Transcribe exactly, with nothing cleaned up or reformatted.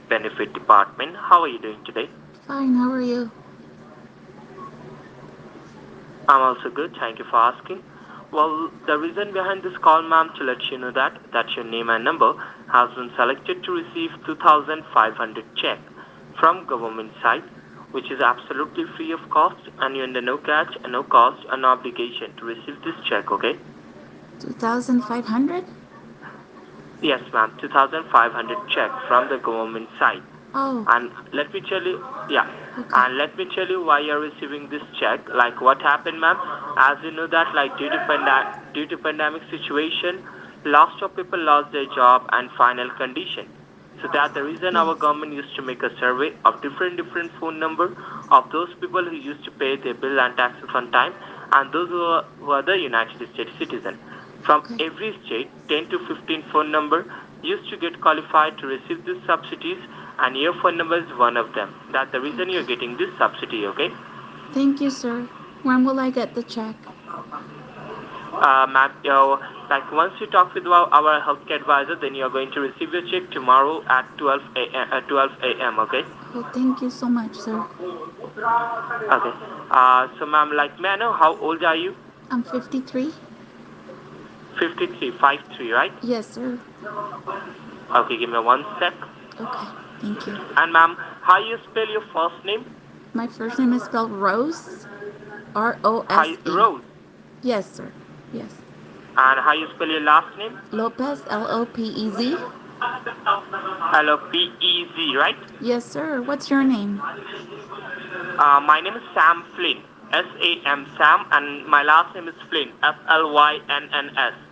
Benefit Department. How are you doing today? Fine, how are you? I'm also good. Thank you for asking. Well, the reason behind this call, ma'am, to let you know that that your name and number has been selected to receive two thousand five hundred check from government side, which is absolutely free of cost, and you're under no catch and no cost and no obligation to receive this check. Okay? two thousand five hundred? Yes, ma'am. two thousand five hundred check from the government side. Oh, And let me tell you, yeah, okay. and let me tell you why you're receiving this check. Like what happened, ma'am? As you know that, like due to panda- due to pandemic situation, lots of people lost their job and final condition. So that the reason our Yes. government used to make a survey of different different phone number of those people who used to pay their bill and taxes on time, and those who are, who are the United States citizen. From Okay. every state, ten to fifteen phone number used to get qualified to receive these subsidies, and your phone number is one of them. That's the reason you're Okay. getting this subsidy, okay? Thank you, sir. When will I get the check? Uh, ma'am, you know, like once you talk with our, our healthcare advisor, then you're going to receive your check tomorrow at twelve a m. At twelve a m. Okay? Oh, thank you so much, sir. Okay. Uh, so ma'am, like, may I know how old are you? I'm fifty-three? fifty-three, five three, right? Yes, sir. Okay, give me one sec. Okay, thank you. And ma'am, how you spell your first name? My first name is spelled Rose. R O How S you, E. Rose. Yes, sir. Yes. And how you spell your last name? Lopez, L O P E Z. L O P E Z, right? Yes, sir. What's your name? Uh, my name is Sam Flynn. S A M Sam, and my last name is Flynn. F L Y N N S.